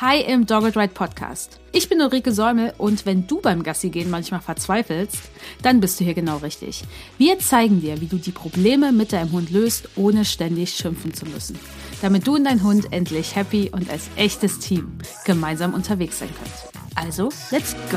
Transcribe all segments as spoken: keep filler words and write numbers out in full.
Hi im Dogged Ride Podcast. Ich bin Ulrike Säumel und wenn du beim Gassi-Gehen manchmal verzweifelst, dann bist du hier genau richtig. Wir zeigen dir, wie du die Probleme mit deinem Hund löst, ohne ständig schimpfen zu müssen. Damit du und dein Hund endlich happy und als echtes Team gemeinsam unterwegs sein könnt. Also, let's go!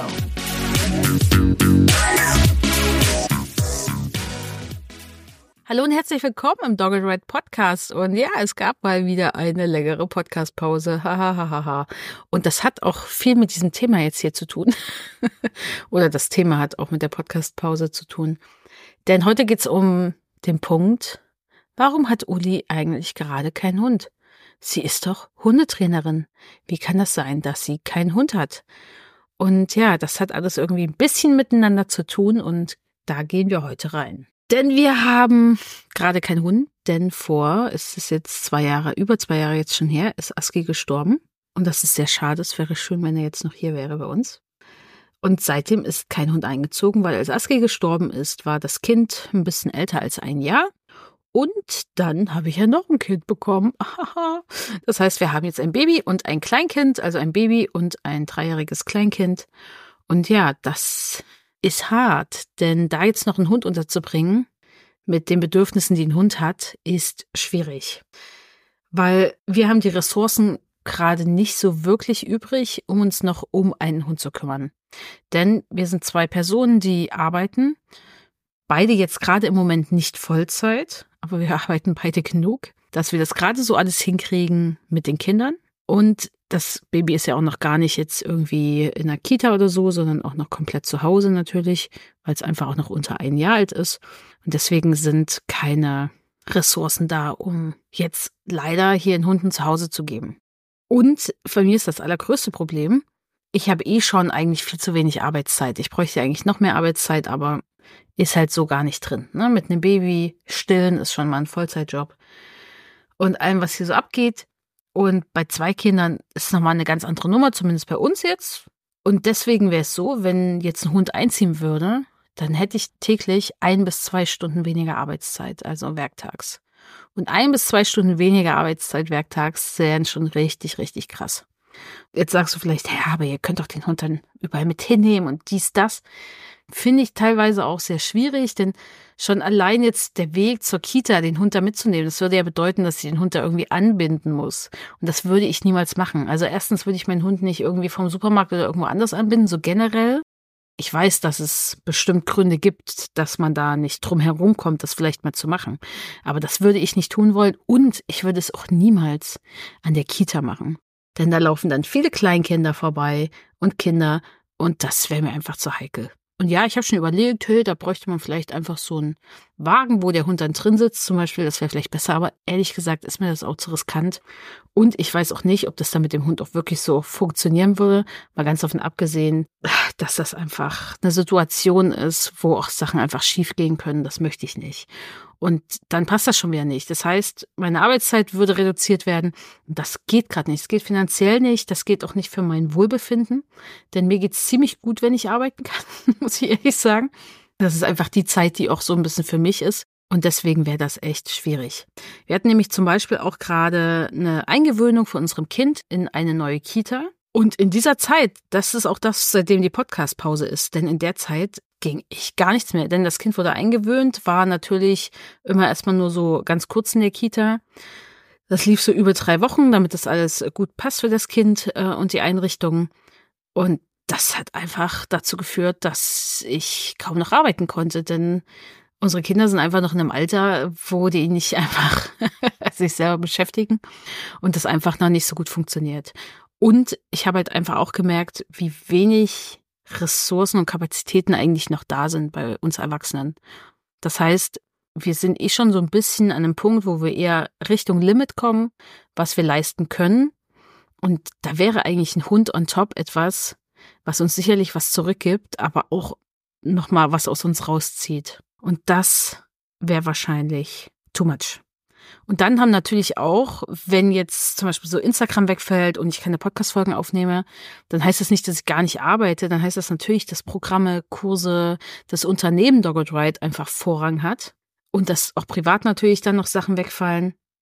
Hallo und herzlich willkommen im Dogged Ride Podcast. Und ja, es gab mal wieder eine längere Podcast-Pause. Hahaha. Und das hat auch viel mit diesem Thema jetzt hier zu tun. Oder das Thema hat auch mit der Podcast-Pause zu tun. Denn heute geht's um den Punkt, warum hat Uli eigentlich gerade keinen Hund? Sie ist doch Hundetrainerin. Wie kann das sein, dass sie keinen Hund hat? Und ja, das hat alles irgendwie ein bisschen miteinander zu tun und da gehen wir heute rein. Denn wir haben gerade keinen Hund, denn vor, es ist jetzt zwei Jahre, über zwei Jahre jetzt schon her, ist Aski gestorben. Und das ist sehr schade, es wäre schön, wenn er jetzt noch hier wäre bei uns. Und seitdem ist kein Hund eingezogen, weil als Aski gestorben ist, war das Kind ein bisschen älter als ein Jahr. Und dann habe ich ja noch ein Kind bekommen. Das heißt, wir haben jetzt ein Baby und ein Kleinkind, also ein Baby und ein dreijähriges Kleinkind. Und ja, das ist hart, denn da jetzt noch einen Hund unterzubringen, mit den Bedürfnissen, die ein Hund hat, ist schwierig. Weil wir haben die Ressourcen gerade nicht so wirklich übrig, um uns noch um einen Hund zu kümmern. Denn wir sind zwei Personen, die arbeiten, beide jetzt gerade im Moment nicht Vollzeit, aber wir arbeiten beide genug, dass wir das gerade so alles hinkriegen mit den Kindern. Und das Baby ist ja auch noch gar nicht jetzt irgendwie in der Kita oder so, sondern auch noch komplett zu Hause natürlich, weil es einfach auch noch unter ein Jahr alt ist. Und deswegen sind keine Ressourcen da, um jetzt leider hier einen Hunden zu Hause zu geben. Und für mich ist das allergrößte Problem, ich habe eh schon eigentlich viel zu wenig Arbeitszeit. Ich bräuchte eigentlich noch mehr Arbeitszeit, aber ist halt so gar nicht drin. Ne? Mit einem Baby stillen ist schon mal ein Vollzeitjob. Und allem, was hier so abgeht. Und bei zwei Kindern ist es nochmal eine ganz andere Nummer, zumindest bei uns jetzt. Und deswegen wäre es so, wenn jetzt ein Hund einziehen würde, dann hätte ich täglich ein bis zwei Stunden weniger Arbeitszeit, also werktags. Und ein bis zwei Stunden weniger Arbeitszeit werktags wären schon richtig, richtig krass. Jetzt sagst du vielleicht, ja, aber ihr könnt doch den Hund dann überall mit hinnehmen und dies, das. Finde ich teilweise auch sehr schwierig, denn schon allein jetzt der Weg zur Kita, den Hund da mitzunehmen, das würde ja bedeuten, dass ich den Hund da irgendwie anbinden muss. Und das würde ich niemals machen. Also erstens würde ich meinen Hund nicht irgendwie vom Supermarkt oder irgendwo anders anbinden, so generell. Ich weiß, dass es bestimmt Gründe gibt, dass man da nicht drum herum kommt, das vielleicht mal zu machen. Aber das würde ich nicht tun wollen und ich würde es auch niemals an der Kita machen. Denn da laufen dann viele Kleinkinder vorbei und Kinder und das wäre mir einfach zu heikel. Und ja, ich habe schon überlegt, hey, da bräuchte man vielleicht einfach so einen Wagen, wo der Hund dann drin sitzt zum Beispiel, das wäre vielleicht besser, aber ehrlich gesagt ist mir das auch zu riskant. Und ich weiß auch nicht, ob das dann mit dem Hund auch wirklich so funktionieren würde, mal ganz davon abgesehen, dass das einfach eine Situation ist, wo auch Sachen einfach schief gehen können, das möchte ich nicht. Und dann passt das schon wieder nicht. Das heißt, meine Arbeitszeit würde reduziert werden. Und das geht gerade nicht. Es geht finanziell nicht. Das geht auch nicht für mein Wohlbefinden. Denn mir geht's ziemlich gut, wenn ich arbeiten kann, muss ich ehrlich sagen. Das ist einfach die Zeit, die auch so ein bisschen für mich ist. Und deswegen wäre das echt schwierig. Wir hatten nämlich zum Beispiel auch gerade eine Eingewöhnung von unserem Kind in eine neue Kita. Und in dieser Zeit, das ist auch das, seitdem die Podcast-Pause ist, denn in der Zeit ging ich gar nichts mehr, denn das Kind wurde eingewöhnt, war natürlich immer erstmal nur so ganz kurz in der Kita. Das lief so über drei Wochen, damit das alles gut passt für das Kind äh, und die Einrichtung. Und das hat einfach dazu geführt, dass ich kaum noch arbeiten konnte, denn unsere Kinder sind einfach noch in einem Alter, wo die nicht einfach sich selber beschäftigen und das einfach noch nicht so gut funktioniert. Und ich habe halt einfach auch gemerkt, wie wenig Ressourcen und Kapazitäten eigentlich noch da sind bei uns Erwachsenen. Das heißt, wir sind eh schon so ein bisschen an einem Punkt, wo wir eher Richtung Limit kommen, was wir leisten können. Und da wäre eigentlich ein Hund on top etwas, was uns sicherlich was zurückgibt, aber auch nochmal was aus uns rauszieht. Und das wäre wahrscheinlich too much. Und dann haben natürlich auch, wenn jetzt zum Beispiel so Instagram wegfällt und ich keine Podcast-Folgen aufnehme, dann heißt das nicht, dass ich gar nicht arbeite. Dann heißt das natürlich, dass Programme, Kurse, das Unternehmen Dogged Ride einfach Vorrang hat. Und dass auch privat natürlich dann noch Sachen wegfallen.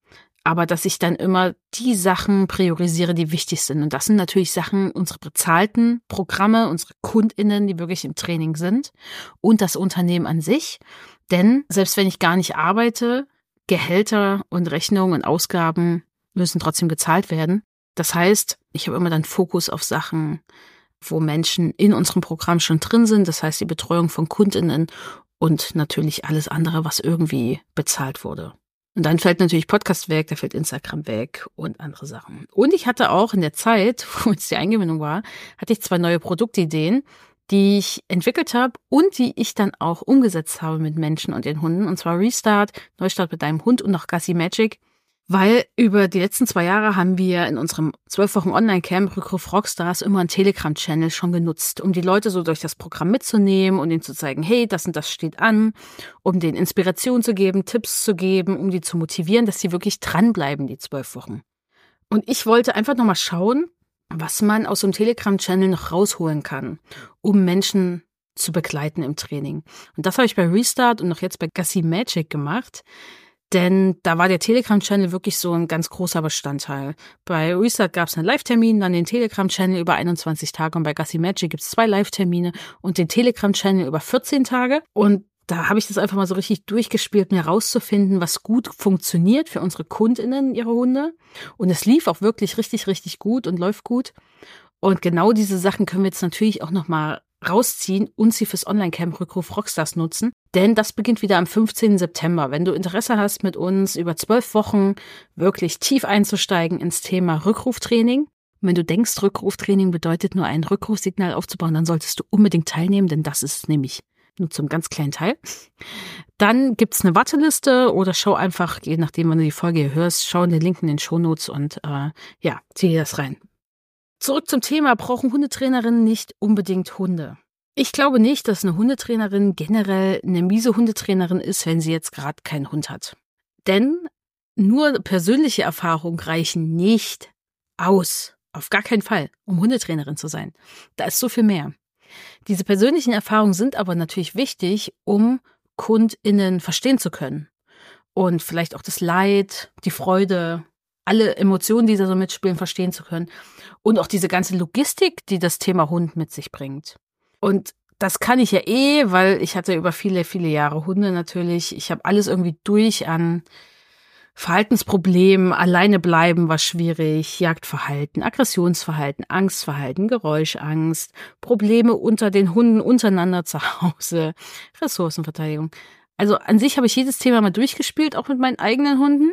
aber dass ich dann immer die Sachen priorisiere, die wichtig sind. Und das sind natürlich Sachen, unsere bezahlten Programme, unsere KundInnen, die wirklich im Training sind und das Unternehmen an sich. Denn selbst wenn ich gar nicht arbeite, Gehälter und Rechnungen und Ausgaben müssen trotzdem gezahlt werden. Das heißt, ich habe immer dann Fokus auf Sachen, wo Menschen in unserem Programm schon drin sind. Das heißt, die Betreuung von KundInnen und natürlich alles andere, was irgendwie bezahlt wurde. Und dann fällt natürlich Podcast weg, da fällt Instagram weg und andere Sachen. Und ich hatte auch in der Zeit, wo jetzt die Eingewöhnung war, hatte ich zwei neue Produktideen, die ich entwickelt habe und die ich dann auch umgesetzt habe mit Menschen und den Hunden. Und zwar Restart, Neustart mit deinem Hund und noch Gassi Magic. Weil über die letzten zwei Jahre haben wir in unserem zwölf Wochen Online-Camp Rückruf Rockstars immer einen Telegram-Channel schon genutzt, um die Leute so durch das Programm mitzunehmen und ihnen zu zeigen, hey, das und das steht an, um denen Inspiration zu geben, Tipps zu geben, um die zu motivieren, dass sie wirklich dranbleiben, die zwölf Wochen. Und ich wollte einfach nochmal schauen, was man aus so einem Telegram-Channel noch rausholen kann, um Menschen zu begleiten im Training. Und das habe ich bei Restart und noch jetzt bei Gassi Magic gemacht. Denn da war der Telegram-Channel wirklich so ein ganz großer Bestandteil. Bei Restart gab es einen Live-Termin, dann den Telegram-Channel über einundzwanzig Tage und bei Gassi Magic gibt es zwei Live-Termine und den Telegram-Channel über vierzehn Tage. Und da habe ich das einfach mal so richtig durchgespielt, mir herauszufinden, was gut funktioniert für unsere KundInnen, ihre Hunde. Und es lief auch wirklich richtig, richtig gut und läuft gut. Und genau diese Sachen können wir jetzt natürlich auch nochmal rausziehen und sie fürs Online-Camp Rückruf Rockstars nutzen. Denn das beginnt wieder am fünfzehnten September. Wenn du Interesse hast, mit uns über zwölf Wochen wirklich tief einzusteigen ins Thema Rückruftraining. Wenn du denkst, Rückruftraining bedeutet nur ein Rückrufsignal aufzubauen, dann solltest du unbedingt teilnehmen, denn das ist nämlich nur zum ganz kleinen Teil. Dann gibt's eine Warteliste oder schau einfach, je nachdem, wann du die Folge hier hörst, schau in den Link in den Shownotes und äh, ja, zieh dir das rein. Zurück zum Thema, brauchen Hundetrainerinnen nicht unbedingt Hunde? Ich glaube nicht, dass eine Hundetrainerin generell eine miese Hundetrainerin ist, wenn sie jetzt gerade keinen Hund hat. Denn nur persönliche Erfahrungen reichen nicht aus, auf gar keinen Fall, um Hundetrainerin zu sein. Da ist so viel mehr. Diese persönlichen Erfahrungen sind aber natürlich wichtig, um KundInnen verstehen zu können. Und vielleicht auch das Leid, die Freude, alle Emotionen, die da so mitspielen, verstehen zu können. Und auch diese ganze Logistik, die das Thema Hund mit sich bringt. Und das kann ich ja eh, weil ich hatte über viele, viele Jahre Hunde natürlich. Ich habe alles irgendwie durch an Verhaltensproblemen, alleine bleiben war schwierig, Jagdverhalten, Aggressionsverhalten, Angstverhalten, Geräuschangst, Probleme unter den Hunden untereinander zu Hause, Ressourcenverteidigung. Also an sich habe ich jedes Thema mal durchgespielt, auch mit meinen eigenen Hunden.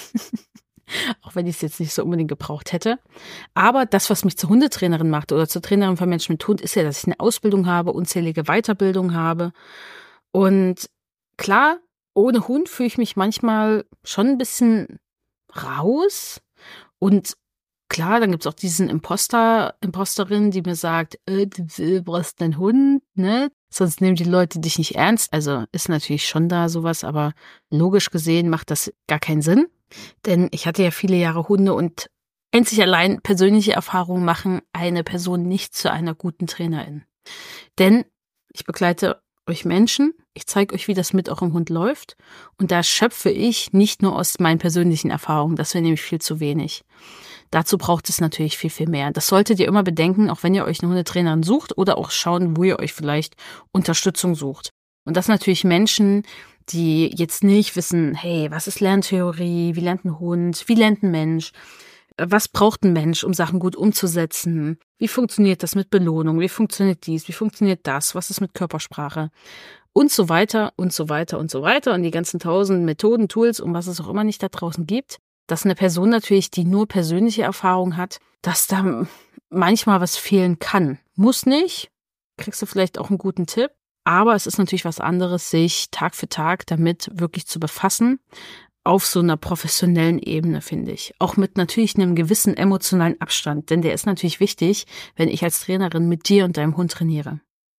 Auch wenn ich es jetzt nicht so unbedingt gebraucht hätte. Aber das, was mich zur Hundetrainerin macht oder zur Trainerin von Menschen mit Hund, ist ja, dass ich eine Ausbildung habe, unzählige Weiterbildung habe. Und klar, ohne Hund fühle ich mich manchmal schon ein bisschen raus. Und klar, dann gibt's auch diesen Imposter, Imposterin, die mir sagt, äh, du brauchst einen Hund, ne? Sonst nehmen die Leute dich nicht ernst. Also ist natürlich schon da sowas, aber logisch gesehen macht das gar keinen Sinn. Denn ich hatte ja viele Jahre Hunde und einzig allein persönliche Erfahrungen machen eine Person nicht zu einer guten Trainerin. Denn ich begleite euch Menschen, ich zeige euch, wie das mit eurem Hund läuft und da schöpfe ich nicht nur aus meinen persönlichen Erfahrungen, das wäre nämlich viel zu wenig. Dazu braucht es natürlich viel, viel mehr. Das solltet ihr immer bedenken, auch wenn ihr euch eine Hundetrainerin sucht oder auch schauen, wo ihr euch vielleicht Unterstützung sucht. Und das natürlich Menschen, die jetzt nicht wissen, hey, was ist Lerntheorie, wie lernt ein Hund, wie lernt ein Mensch, was braucht ein Mensch, um Sachen gut umzusetzen, wie funktioniert das mit Belohnung, wie funktioniert dies, wie funktioniert das, was ist mit Körpersprache und so weiter und so weiter und so weiter und die ganzen tausend Methoden, Tools, um was es auch immer nicht da draußen gibt, dass eine Person natürlich, die nur persönliche Erfahrung hat, dass da manchmal was fehlen kann. Muss nicht, kriegst du vielleicht auch einen guten Tipp. Aber es ist natürlich was anderes, sich Tag für Tag damit wirklich zu befassen, auf so einer professionellen Ebene, finde ich. Auch mit natürlich einem gewissen emotionalen Abstand, denn der ist natürlich wichtig, wenn ich als Trainerin mit dir und deinem Hund trainiere.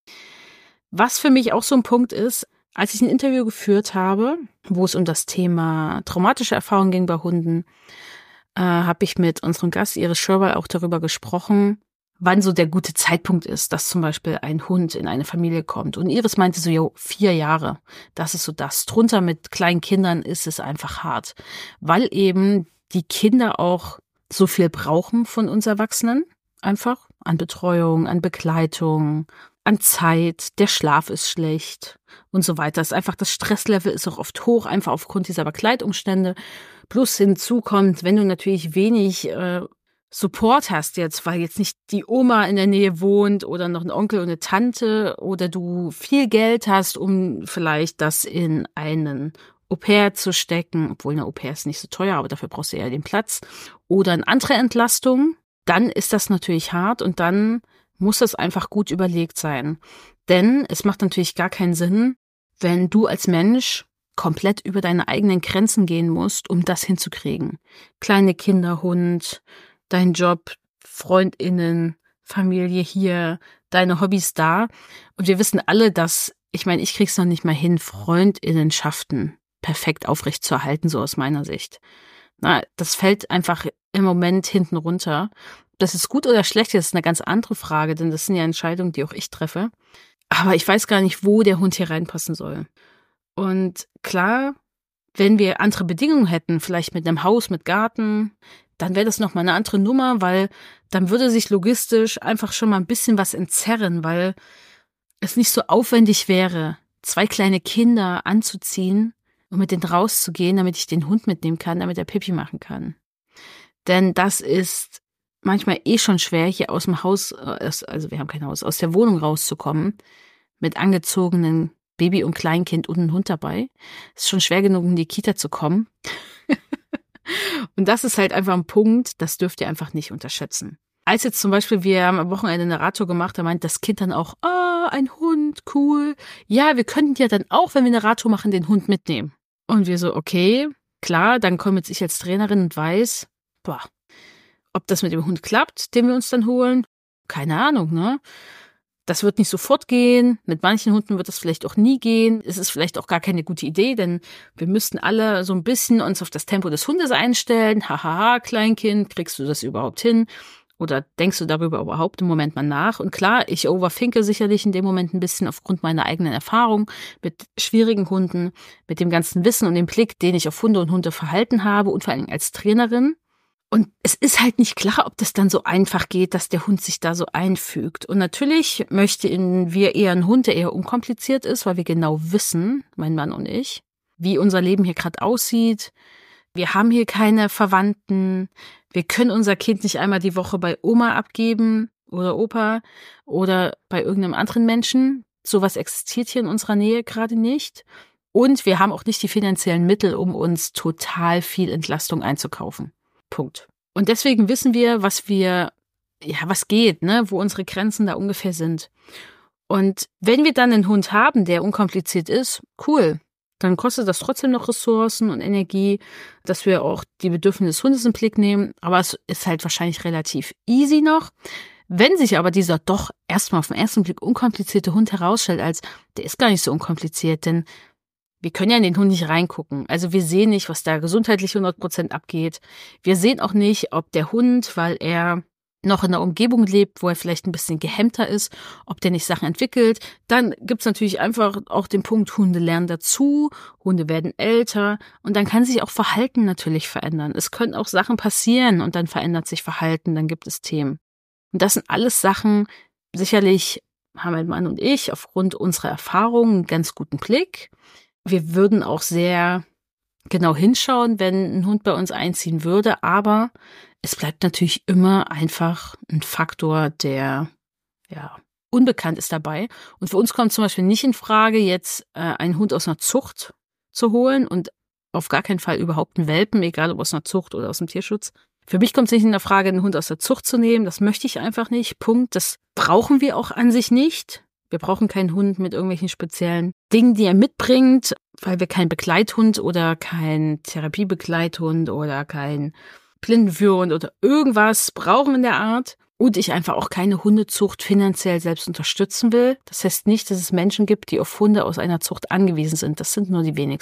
Was für mich auch so ein Punkt ist, als ich ein Interview geführt habe, wo es um das Thema traumatische Erfahrungen ging bei Hunden, äh, habe ich mit unserem Gast Iris Schörberl auch darüber gesprochen, wann so der gute Zeitpunkt ist, dass zum Beispiel ein Hund in eine Familie kommt. Und Iris meinte so, jo, vier Jahre, das ist so das. Drunter mit kleinen Kindern ist es einfach hart, weil eben die Kinder auch so viel brauchen von uns Erwachsenen. Einfach an Betreuung, an Begleitung, an Zeit. Der Schlaf ist schlecht und so weiter. Es ist einfach, das Stresslevel ist auch oft hoch, einfach aufgrund dieser Begleitumstände. Plus hinzu kommt, wenn du natürlich wenig äh, Support hast jetzt, weil jetzt nicht die Oma in der Nähe wohnt oder noch ein Onkel und eine Tante oder du viel Geld hast, um vielleicht das in einen Au-pair zu stecken, obwohl eine Au-pair ist nicht so teuer, aber dafür brauchst du eher den Platz, oder eine andere Entlastung, dann ist das natürlich hart und dann muss das einfach gut überlegt sein. Denn es macht natürlich gar keinen Sinn, wenn du als Mensch komplett über deine eigenen Grenzen gehen musst, um das hinzukriegen. Kleine Kinder, Hund, dein Job, FreundInnen, Familie hier, deine Hobbys da. Und wir wissen alle, dass, ich meine, ich krieg's noch nicht mal hin, FreundInnenschaften perfekt aufrecht zu erhalten, so aus meiner Sicht. Na, das fällt einfach im Moment hinten runter. Das ist gut oder schlecht, das ist eine ganz andere Frage, denn das sind ja Entscheidungen, die auch ich treffe. Aber ich weiß gar nicht, wo der Hund hier reinpassen soll. Und klar, wenn wir andere Bedingungen hätten, vielleicht mit einem Haus, mit Garten, dann wäre das nochmal eine andere Nummer, weil dann würde sich logistisch einfach schon mal ein bisschen was entzerren, weil es nicht so aufwendig wäre, zwei kleine Kinder anzuziehen und mit denen rauszugehen, damit ich den Hund mitnehmen kann, damit er Pipi machen kann. Denn das ist manchmal eh schon schwer, hier aus dem Haus, also wir haben kein Haus, aus der Wohnung rauszukommen, mit angezogenen Baby und Kleinkind und einem Hund dabei. Es ist schon schwer genug, in die Kita zu kommen. Und das ist halt einfach ein Punkt, das dürft ihr einfach nicht unterschätzen. Als jetzt zum Beispiel, wir haben am Wochenende eine Radtour gemacht, da meint das Kind dann auch, ah, ein Hund, cool. Ja, wir könnten ja dann auch, wenn wir eine Radtour machen, den Hund mitnehmen. Und wir so, okay, klar, dann komme jetzt ich als Trainerin und weiß, boah, ob das mit dem Hund klappt, den wir uns dann holen, keine Ahnung, ne? Das wird nicht sofort gehen. Mit manchen Hunden wird das vielleicht auch nie gehen. Es ist vielleicht auch gar keine gute Idee, denn wir müssten alle so ein bisschen uns auf das Tempo des Hundes einstellen. Hahaha, Kleinkind, kriegst du das überhaupt hin? Oder denkst du darüber überhaupt im Moment mal nach? Und klar, ich overthinke sicherlich in dem Moment ein bisschen aufgrund meiner eigenen Erfahrung mit schwierigen Hunden, mit dem ganzen Wissen und dem Blick, den ich auf Hunde und Hundeverhalten habe und vor allem als Trainerin. Und es ist halt nicht klar, ob das dann so einfach geht, dass der Hund sich da so einfügt. Und natürlich möchten wir eher einen Hund, der eher unkompliziert ist, weil wir genau wissen, mein Mann und ich, wie unser Leben hier gerade aussieht. Wir haben hier keine Verwandten. Wir können unser Kind nicht einmal die Woche bei Oma abgeben oder Opa oder bei irgendeinem anderen Menschen. Sowas existiert hier in unserer Nähe gerade nicht. Und wir haben auch nicht die finanziellen Mittel, um uns total viel Entlastung einzukaufen. Punkt. Und deswegen wissen wir, was wir, ja, was geht, ne, wo unsere Grenzen da ungefähr sind. Und wenn wir dann einen Hund haben, der unkompliziert ist, cool, dann kostet das trotzdem noch Ressourcen und Energie, dass wir auch die Bedürfnisse des Hundes im Blick nehmen. Aber es ist halt wahrscheinlich relativ easy noch. Wenn sich aber dieser doch erstmal auf den ersten Blick unkomplizierte Hund herausstellt, als der ist gar nicht so unkompliziert, denn wir können ja in den Hund nicht reingucken. Also wir sehen nicht, was da gesundheitlich hundert Prozent abgeht. Wir sehen auch nicht, ob der Hund, weil er noch in einer Umgebung lebt, wo er vielleicht ein bisschen gehemmter ist, ob der nicht Sachen entwickelt. Dann gibt's natürlich einfach auch den Punkt, Hunde lernen dazu, Hunde werden älter und dann kann sich auch Verhalten natürlich verändern. Es können auch Sachen passieren und dann verändert sich Verhalten, dann gibt es Themen. Und das sind alles Sachen, sicherlich haben mein Mann und ich aufgrund unserer Erfahrungen einen ganz guten Blick. Wir würden auch sehr genau hinschauen, wenn ein Hund bei uns einziehen würde, aber es bleibt natürlich immer einfach ein Faktor, der ja unbekannt ist dabei. Und für uns kommt zum Beispiel nicht in Frage, jetzt äh, einen Hund aus einer Zucht zu holen und auf gar keinen Fall überhaupt einen Welpen, egal ob aus einer Zucht oder aus dem Tierschutz. Für mich kommt es nicht in der Frage, einen Hund aus der Zucht zu nehmen. Das möchte ich einfach nicht. Punkt. Das brauchen wir auch an sich nicht. Wir brauchen keinen Hund mit irgendwelchen speziellen Dingen, die er mitbringt, weil wir keinen Begleithund oder keinen Therapiebegleithund oder keinen Blindenführhund oder irgendwas brauchen in der Art. Und ich einfach auch keine Hundezucht finanziell selbst unterstützen will. Das heißt nicht, dass es Menschen gibt, die auf Hunde aus einer Zucht angewiesen sind. Das sind nur die wenigsten.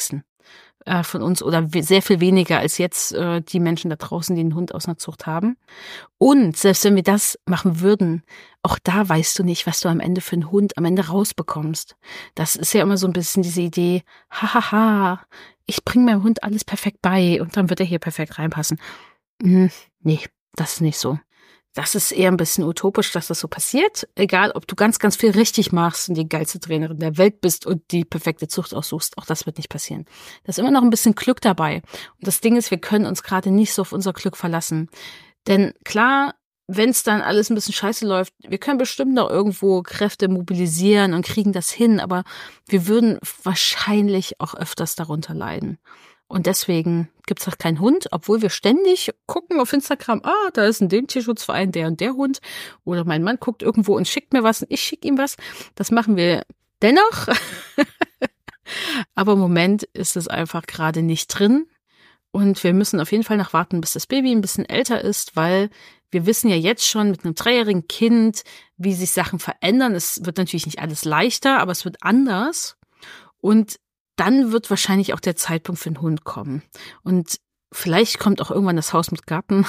äh, von uns oder sehr viel weniger als jetzt äh, die Menschen da draußen, die einen Hund aus einer Zucht haben. Und selbst wenn wir das machen würden, auch da weißt du nicht, was du am Ende für einen Hund am Ende rausbekommst. Das ist ja immer so ein bisschen diese Idee, hahaha, ich bringe meinem Hund alles perfekt bei und dann wird er hier perfekt reinpassen. Hm, nee, das ist nicht so. Das ist eher ein bisschen utopisch, dass das so passiert. Egal, ob du ganz, ganz viel richtig machst und die geilste Trainerin der Welt bist und die perfekte Zucht aussuchst, auch das wird nicht passieren. Da ist immer noch ein bisschen Glück dabei. Und das Ding ist, wir können uns gerade nicht so auf unser Glück verlassen. Denn klar, wenn es dann alles ein bisschen scheiße läuft, wir können bestimmt noch irgendwo Kräfte mobilisieren und kriegen das hin, aber wir würden wahrscheinlich auch öfters darunter leiden. Und deswegen gibt's auch keinen Hund, obwohl wir ständig gucken auf Instagram, ah, da ist in dem Tierschutzverein der und der Hund. Oder mein Mann guckt irgendwo und schickt mir was und ich schicke ihm was. Das machen wir dennoch. Aber im Moment ist es einfach gerade nicht drin. Und wir müssen auf jeden Fall noch warten, bis das Baby ein bisschen älter ist, weil wir wissen ja jetzt schon mit einem dreijährigen Kind, wie sich Sachen verändern. Es wird natürlich nicht alles leichter, aber es wird anders. Und dann wird wahrscheinlich auch der Zeitpunkt für einen Hund kommen. Und vielleicht kommt auch irgendwann das Haus mit Garten.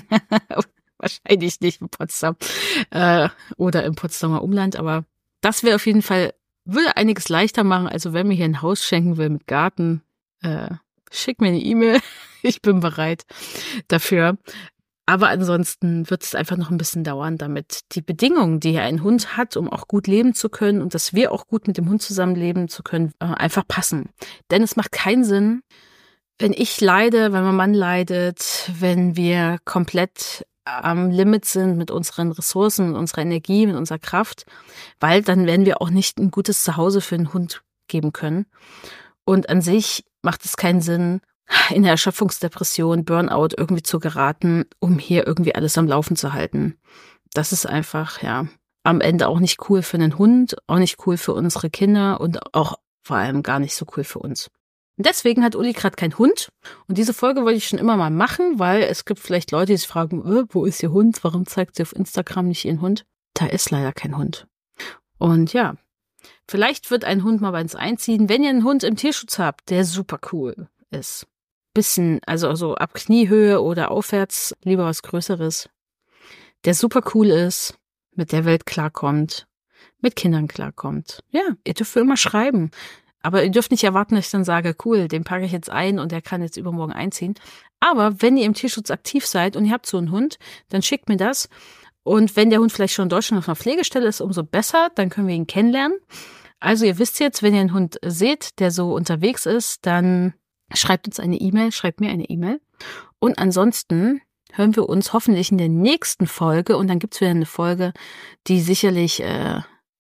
Wahrscheinlich nicht in Potsdam äh, oder im Potsdamer Umland. Aber das wäre auf jeden Fall, würde einiges leichter machen. Also wenn mir hier ein Haus schenken will mit Garten, äh, schick mir eine E-Mail. Ich bin bereit dafür. Aber ansonsten wird es einfach noch ein bisschen dauern, damit die Bedingungen, die ein Hund hat, um auch gut leben zu können und dass wir auch gut mit dem Hund zusammenleben zu können, einfach passen. Denn es macht keinen Sinn, wenn ich leide, wenn mein Mann leidet, wenn wir komplett am Limit sind mit unseren Ressourcen, mit unserer Energie, mit unserer Kraft, weil dann werden wir auch nicht ein gutes Zuhause für einen Hund geben können. Und an sich macht es keinen Sinn, in der Erschöpfungsdepression, Burnout irgendwie zu geraten, um hier irgendwie alles am Laufen zu halten. Das ist einfach, ja, am Ende auch nicht cool für einen Hund, auch nicht cool für unsere Kinder und auch vor allem gar nicht so cool für uns. Und deswegen hat Uli gerade keinen Hund. Und diese Folge wollte ich schon immer mal machen, weil es gibt vielleicht Leute, die sich fragen, äh, wo ist ihr Hund? Warum zeigt sie auf Instagram nicht ihren Hund? Da ist leider kein Hund. Und ja, vielleicht wird ein Hund mal bei uns einziehen, wenn ihr einen Hund im Tierschutz habt, der super cool ist. Bisschen, also so ab Kniehöhe oder aufwärts, lieber was Größeres, der super cool ist, mit der Welt klarkommt, mit Kindern klarkommt. Ja, ihr dürft immer schreiben, aber ihr dürft nicht erwarten, dass ich dann sage, cool, den packe ich jetzt ein und der kann jetzt übermorgen einziehen. Aber wenn ihr im Tierschutz aktiv seid und ihr habt so einen Hund, dann schickt mir das. Und wenn der Hund vielleicht schon in Deutschland auf einer Pflegestelle ist, umso besser, dann können wir ihn kennenlernen. Also ihr wisst jetzt, wenn ihr einen Hund seht, der so unterwegs ist, dann schreibt uns eine E-Mail, schreibt mir eine E-Mail. Und ansonsten hören wir uns hoffentlich in der nächsten Folge. Und dann gibt's wieder eine Folge, die sicherlich äh,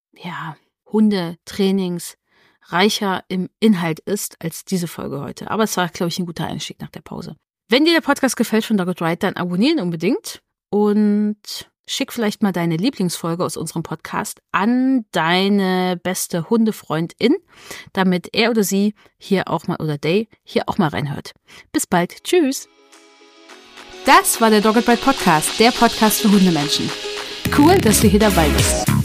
ja Hundetrainings reicher im Inhalt ist als diese Folge heute. Aber es war, glaube ich, ein guter Einstieg nach der Pause. Wenn dir der Podcast gefällt von Dogged Right, dann abonnieren unbedingt. Und schick vielleicht mal deine Lieblingsfolge aus unserem Podcast an deine beste Hundefreundin, damit er oder sie hier auch mal, oder they, hier auch mal reinhört. Bis bald. Tschüss. Das war der Dogged Right Podcast, der Podcast für Hundemenschen. Cool, dass du hier dabei bist.